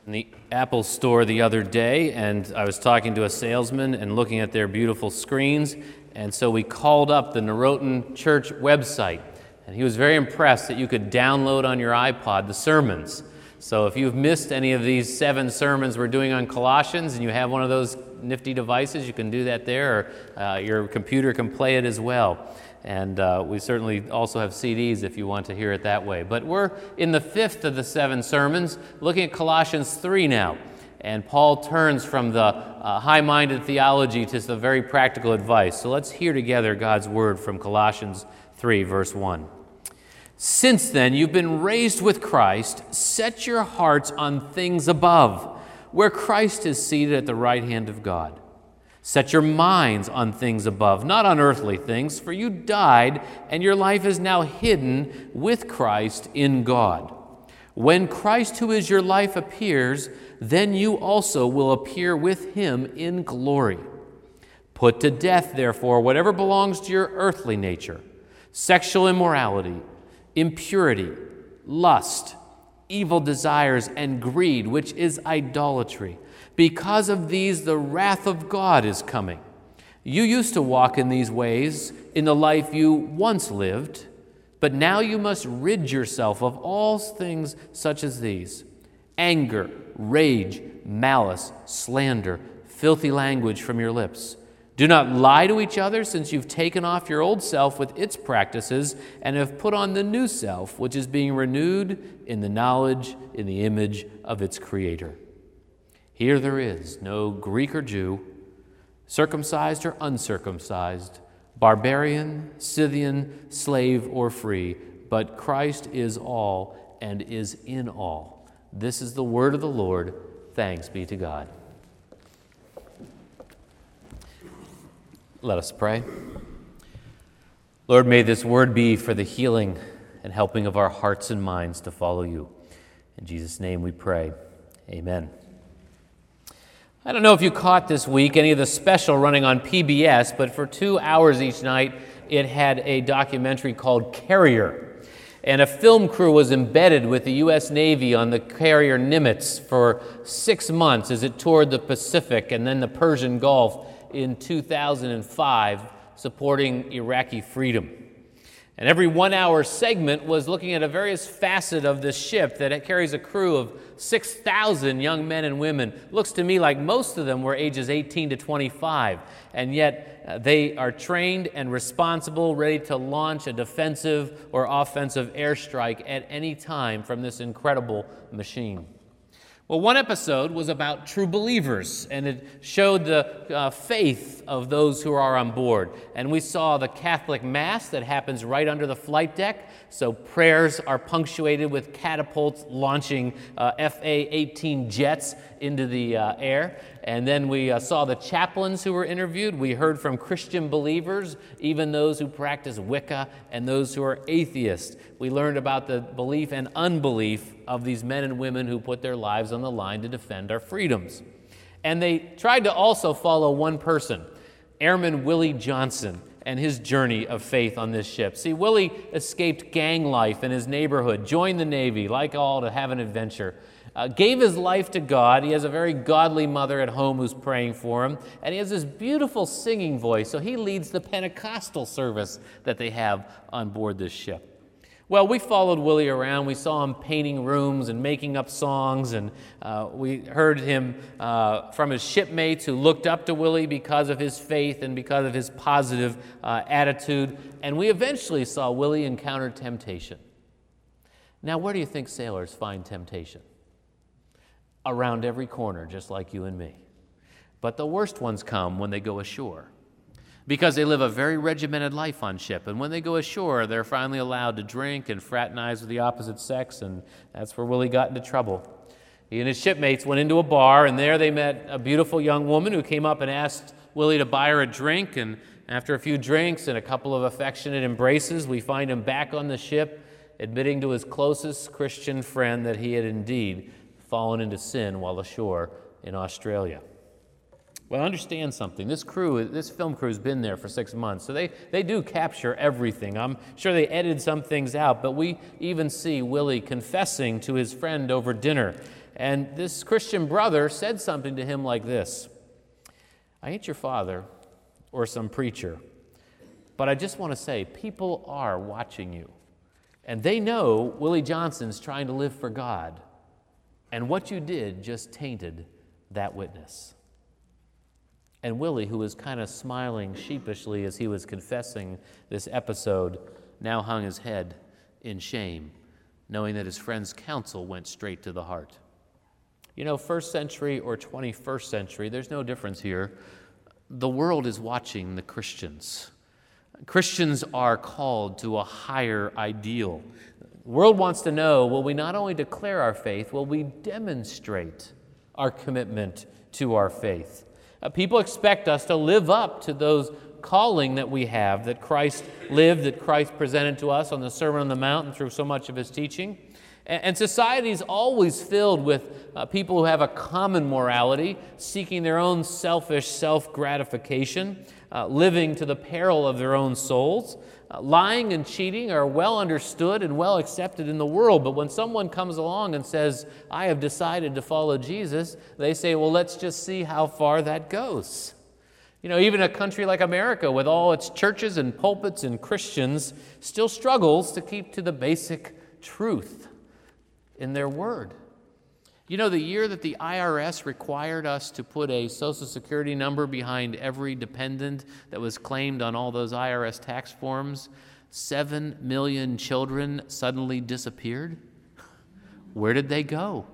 in the Apple store the other day, and I was talking to a salesman and looking at their beautiful screens, and so we called up the Norotan Church website, and he was very impressed that you could download on your iPod the sermons. So if you've missed any of these 7 sermons we're doing on Colossians and you have one of those nifty devices, you can do that there, or your computer can play it as well. And we certainly also have CDs if you want to hear it that way. But we're in the 5th of the 7 sermons, looking at Colossians 3 now. And Paul turns from the high-minded theology to some very practical advice. So let's hear together God's word from Colossians 3, verse 1. Since then you've been raised with Christ, set your hearts on things above, where Christ is seated at the right hand of God. Set your minds on things above, not on earthly things, for you died, and your life is now hidden with Christ in God. When Christ, who is your life, appears, then you also will appear with him in glory. Put to death, therefore, whatever belongs to your earthly nature: sexual immorality, impurity, lust, evil desires, and greed, which is idolatry. Because of these, the wrath of God is coming. You used to walk in these ways in the life you once lived, but now you must rid yourself of all things such as these: anger, rage, malice, slander, filthy language from your lips. Do not lie to each other, since you've taken off your old self with its practices and have put on the new self, which is being renewed in the knowledge, in the image of its Creator. Here there is no Greek or Jew, circumcised or uncircumcised, barbarian, Scythian, slave or free, but Christ is all and is in all. This is the word of the Lord. Thanks be to God. Let us pray. Lord, may this word be for the healing and helping of our hearts and minds to follow you. In Jesus' name we pray. Amen. I don't know if you caught this week any of the special running on PBS, but for 2 hours each night, it had a documentary called Carrier. And a film crew was embedded with the U.S. Navy on the carrier Nimitz for 6 months as it toured the Pacific and then the Persian Gulf in 2005, supporting Iraqi freedom. And every 1-hour segment was looking at a various facet of this ship that carries a crew of 6,000 young men and women. Looks to me like most of them were ages 18 to 25, and yet they are trained and responsible, ready to launch a defensive or offensive airstrike at any time from this incredible machine. Well, one episode was about true believers, and it showed the faith of those who are on board. And we saw the Catholic Mass that happens right under the flight deck, so prayers are punctuated with catapults launching FA-18 jets into the air. And then we saw the chaplains who were interviewed. We heard from Christian believers, even those who practice Wicca and those who are atheists. We learned about the belief and unbelief of these men and women who put their lives on the line to defend our freedoms. And they tried to also follow one person, Airman Willie Johnson, and his journey of faith on this ship. See, Willie escaped gang life in his neighborhood, joined the Navy, like all, to have an adventure. Gave his life to God. He has a very godly mother at home who's praying for him. And he has this beautiful singing voice, so he leads the Pentecostal service that they have on board this ship. Well, we followed Willie around. We saw him painting rooms and making up songs, and we heard him from his shipmates who looked up to Willie because of his faith and because of his positive attitude. And we eventually saw Willie encounter temptation. Now, where do you think sailors find temptation? Around every corner, just like you and me. But the worst ones come when they go ashore, because they live a very regimented life on ship. And when they go ashore, they're finally allowed to drink and fraternize with the opposite sex, and that's where Willie got into trouble. He and his shipmates went into a bar, and there they met a beautiful young woman who came up and asked Willie to buy her a drink. And after a few drinks and a couple of affectionate embraces, we find him back on the ship, admitting to his closest Christian friend that he had indeed fallen into sin while ashore in Australia. Well, understand something. This film crew has been there for 6 months, so they do capture everything. I'm sure they edited some things out, but we even see Willie confessing to his friend over dinner And this Christian brother said something to him like this: I ain't your father or some preacher, but I just want to say people are watching you. And they know Willie Johnson's trying to live for God. And what you did just tainted that witness. And Willie, who was kind of smiling sheepishly as he was confessing this episode, now hung his head in shame, knowing that his friend's counsel went straight to the heart. You know, first century or 21st century, there's no difference here. The world is watching the Christians. Christians are called to a higher ideal. The world wants to know, will we not only declare our faith, will we demonstrate our commitment to our faith? People expect us to live up to those calling that we have, that Christ lived, that Christ presented to us on the Sermon on the Mount and through so much of his teaching. And society is always filled with people who have a common morality, seeking their own selfish self-gratification, living to the peril of their own souls. Lying and cheating are well understood and well accepted in the world, but when someone comes along and says, I have decided to follow Jesus, they say, well, let's just see how far that goes. You know, even a country like America, with all its churches and pulpits and Christians, still struggles to keep to the basic truth in their word. You know, the year that the IRS required us to put a Social Security number behind every dependent that was claimed on all those IRS tax forms, 7 million children suddenly disappeared. Where did they go?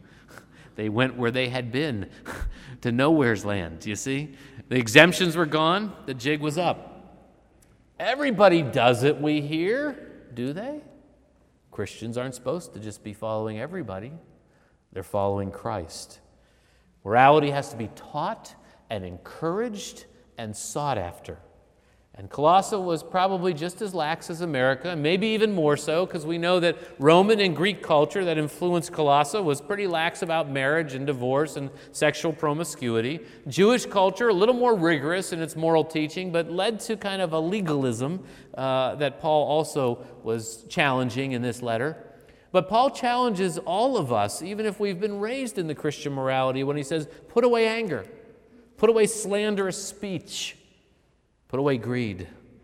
They went where they had been, to nowhere's land, you see? The exemptions were gone, the jig was up. Everybody does it, we hear, do they? Christians aren't supposed to just be following everybody. They're following Christ. Morality has to be taught and encouraged and sought after. And Colossae was probably just as lax as America, and maybe even more so, because we know that Roman and Greek culture that influenced Colossae was pretty lax about marriage and divorce and sexual promiscuity. Jewish culture, a little more rigorous in its moral teaching, but led to kind of a legalism that Paul also was challenging in this letter. But Paul challenges all of us, even if we've been raised in the Christian morality, when he says, put away anger, put away slanderous speech, put away greed.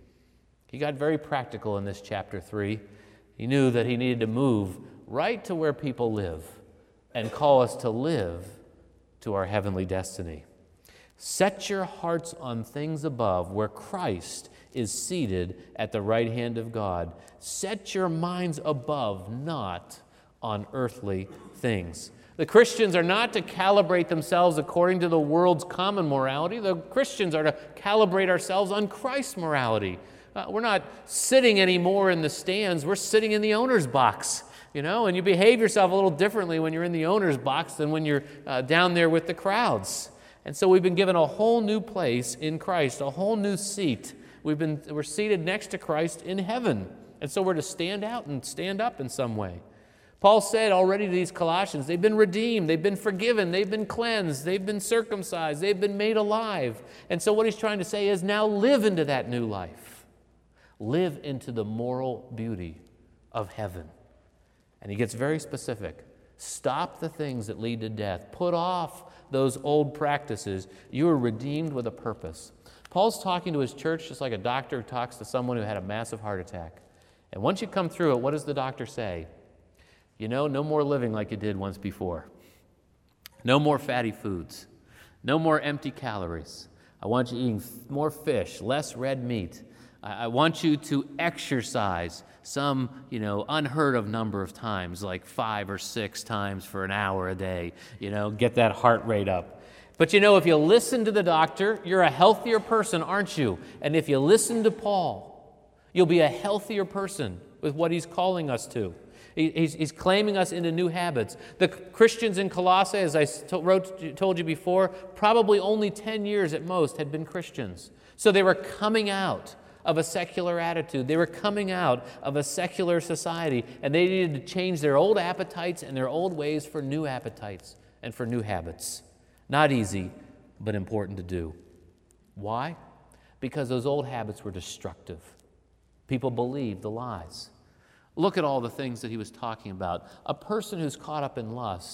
He got very practical in this chapter 3. He knew that he needed to move right to where people live and call us to live to our heavenly destiny. Set your hearts on things above, where Christ is seated at the right hand of God. Set your minds above, not on earthly things. The Christians are not to calibrate themselves according to the world's common morality. The Christians are to calibrate ourselves on Christ's morality. We're not sitting anymore in the stands. We're sitting in the owner's box, you know, and you behave yourself a little differently when you're in the owner's box than when you're down there with the crowds. And so we've been given a whole new place in Christ, a whole new seat. We're seated next to Christ in heaven. And so we're to stand out and stand up in some way. Paul said already to these Colossians, they've been redeemed, they've been forgiven, they've been cleansed, they've been circumcised, they've been made alive. And so what he's trying to say is now live into that new life. Live into the moral beauty of heaven. And he gets very specific. Stop the things that lead to death. Put off those old practices. You are redeemed with a purpose. Paul's talking to his church just like a doctor talks to someone who had a massive heart attack. And once you come through it, what does the doctor say? You know, no more living like you did once before. No more fatty foods. No more empty calories. I want you eating more fish, less red meat. I want you to exercise some, unheard of number of times, like 5 or 6 times for an hour a day. Get that heart rate up. But if you listen to the doctor, you're a healthier person, aren't you? And if you listen to Paul, you'll be a healthier person with what he's calling us to. He's claiming us into new habits. The Christians in Colossae, as I told you before, probably only 10 years at most had been Christians. So they were coming out of a secular attitude. They were coming out of a secular society, and they needed to change their old appetites and their old ways for new appetites and for new habits. Not easy, but important to do. Why? Because those old habits were destructive. People believed the lies. Look at all the things that he was talking about. A person who's caught up in lust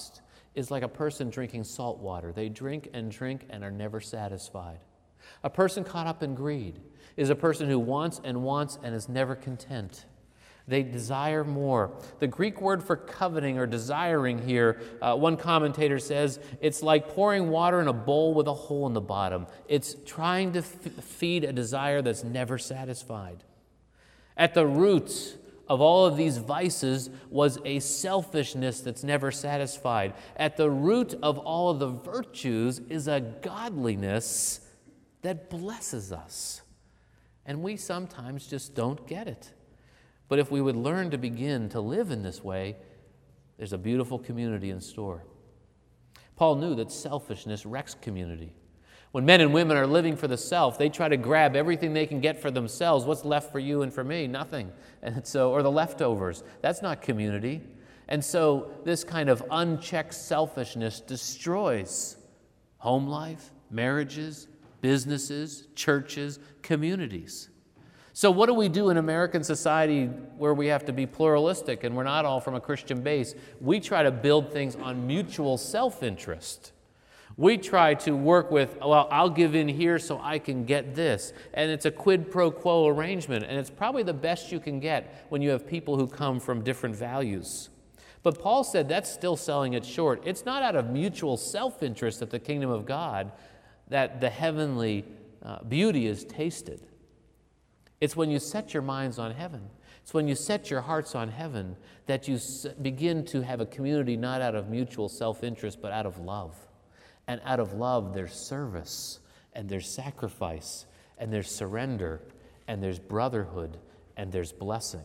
is like a person drinking salt water. They drink and are never satisfied. A person caught up in greed is a person who wants and is never content. They desire more. The Greek word for coveting or desiring here, one commentator says, it's like pouring water in a bowl with a hole in the bottom. It's trying to feed a desire that's never satisfied. At the root of all of these vices was a selfishness that's never satisfied. At the root of all of the virtues is a godliness that blesses us. And we sometimes just don't get it. But if we would learn to begin to live in this way, there's a beautiful community in store. Paul knew that selfishness wrecks community. When men and women are living for the self, they try to grab everything they can get for themselves. What's left for you and for me? Nothing. And so, or the leftovers. That's not community. And so this kind of unchecked selfishness destroys home life, marriages, businesses, churches, communities. So what do we do in American society where we have to be pluralistic and we're not all from a Christian base? We try to build things on mutual self-interest. We try to work with, well, I'll give in here so I can get this. And it's a quid pro quo arrangement. And it's probably the best you can get when you have people who come from different values. But Paul said that's still selling it short. It's not out of mutual self-interest at the kingdom of God that the heavenly beauty is tasted. It's when you set your minds on heaven. It's when you set your hearts on heaven that you begin to have a community not out of mutual self-interest, but out of love. And out of love, there's service, and there's sacrifice, and there's surrender, and there's brotherhood, and there's blessing.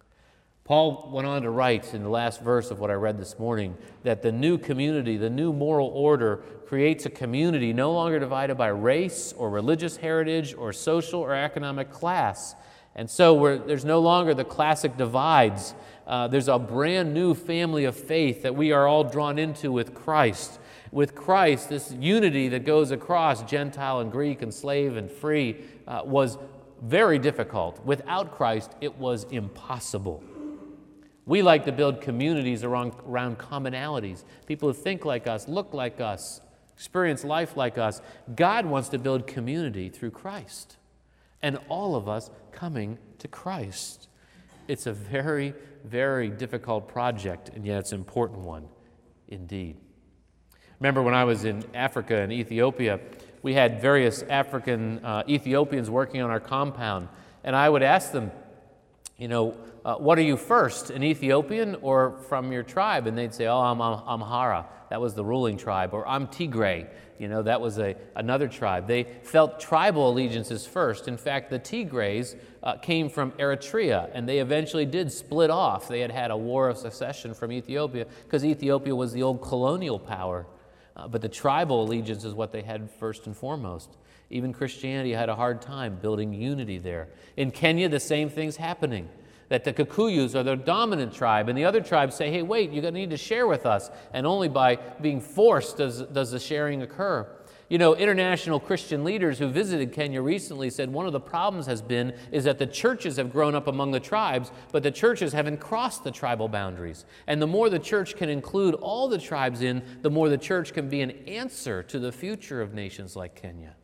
Paul went on to write in the last verse of what I read this morning that the new community, the new moral order, creates a community no longer divided by race or religious heritage or social or economic class. And so there's no longer the classic divides. There's a brand new family of faith that we are all drawn into with Christ. With Christ, this unity that goes across Gentile and Greek and slave and free was very difficult. Without Christ, it was impossible. We like to build communities around commonalities, people who think like us, look like us, experience life like us. God wants to build community through Christ, and all of us coming to Christ. It's a very, very difficult project, and yet it's an important one indeed. Remember when I was in Africa and Ethiopia, we had various African Ethiopians working on our compound, and I would ask them, what are you first, an Ethiopian or from your tribe? And they'd say, I'm Amhara. That was the ruling tribe. Or I'm Tigray. That was another tribe. They felt tribal allegiances first. In fact, the Tigrays came from Eritrea, and they eventually did split off. They had a war of secession from Ethiopia because Ethiopia was the old colonial power. But the tribal allegiance is what they had first and foremost. Even Christianity had a hard time building unity there. In Kenya, the same thing's happening. That the Kikuyus are the dominant tribe, and the other tribes say, hey, wait, you're going to need to share with us. And only by being forced does the sharing occur. International Christian leaders who visited Kenya recently said one of the problems is that the churches have grown up among the tribes, but the churches haven't crossed the tribal boundaries. And the more the church can include all the tribes in, the more the church can be an answer to the future of nations like Kenya.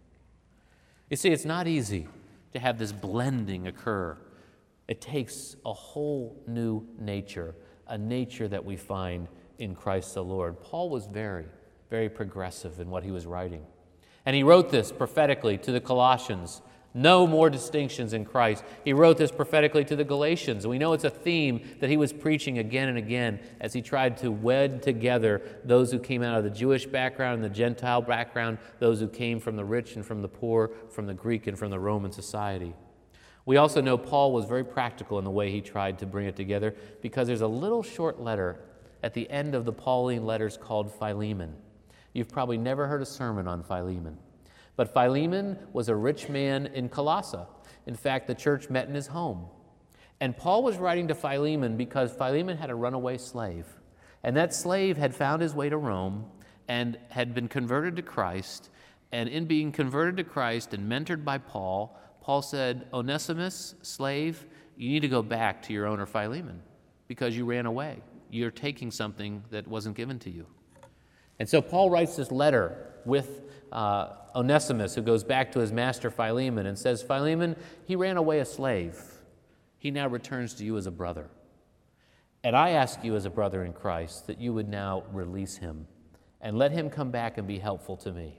You see, it's not easy to have this blending occur. It takes a whole new nature, a nature that we find in Christ the Lord. Paul was very, very progressive in what he was writing. And he wrote this prophetically to the Colossians. No more distinctions in Christ. He wrote this prophetically to the Galatians. We know it's a theme that he was preaching again and again as he tried to wed together those who came out of the Jewish background and the Gentile background, those who came from the rich and from the poor, from the Greek and from the Roman society. We also know Paul was very practical in the way he tried to bring it together because there's a little short letter at the end of the Pauline letters called Philemon. You've probably never heard a sermon on Philemon. But Philemon was a rich man in Colossae. In fact, the church met in his home. And Paul was writing to Philemon because Philemon had a runaway slave. And that slave had found his way to Rome and had been converted to Christ. And in being converted to Christ and mentored by Paul, Paul said, Onesimus, slave, you need to go back to your owner Philemon because you ran away. You're taking something that wasn't given to you. And so Paul writes this letter with Onesimus, who goes back to his master Philemon and says, Philemon, he ran away a slave. He now returns to you as a brother. And I ask you as a brother in Christ that you would now release him and let him come back and be helpful to me.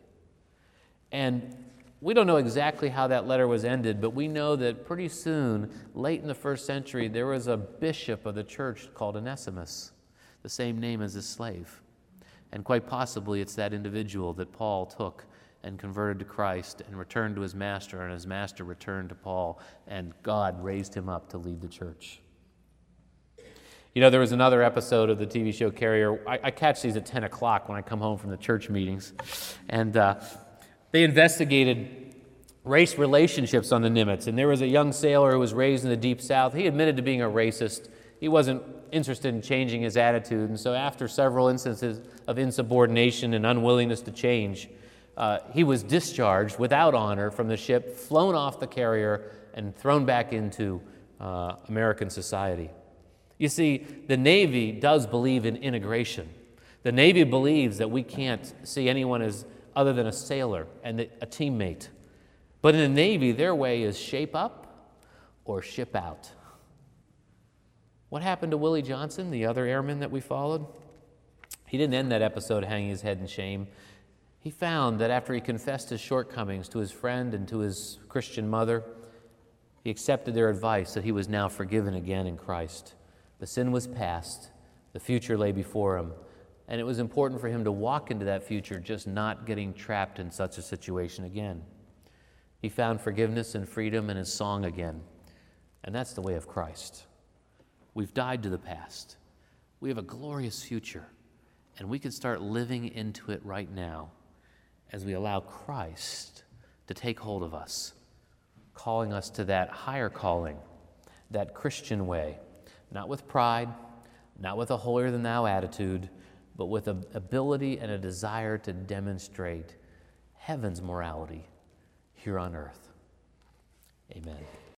And we don't know exactly how that letter was ended, but we know that pretty soon, late in the first century, there was a bishop of the church called Onesimus, the same name as his slave. And quite possibly it's that individual that Paul took and converted to Christ and returned to his master, and his master returned to Paul, and God raised him up to lead the church. You know, there was another episode of the TV show Carrier. I catch these at 10 o'clock when I come home from the church meetings. And they investigated race relationships on the Nimitz. And there was a young sailor who was raised in the Deep South. He admitted to being a racist. He wasn't interested in changing his attitude. And so after several instances of insubordination and unwillingness to change, he was discharged without honor from the ship, flown off the Carrier, and thrown back into American society. You see, the Navy does believe in integration. The Navy believes that we can't see anyone as other than a sailor and a teammate. But in the Navy, their way is shape up or ship out. What happened to Willie Johnson, the other airman that we followed? He didn't end that episode hanging his head in shame. He found that after he confessed his shortcomings to his friend and to his Christian mother, he accepted their advice that he was now forgiven again in Christ. The sin was past, the future lay before him, and it was important for him to walk into that future, just not getting trapped in such a situation again. He found forgiveness and freedom in his song again, and that's the way of Christ. We've died to the past. We have a glorious future, and we can start living into it right now as we allow Christ to take hold of us, calling us to that higher calling, that Christian way, not with pride, not with a holier-than-thou attitude, but with an ability and a desire to demonstrate heaven's morality here on earth. Amen.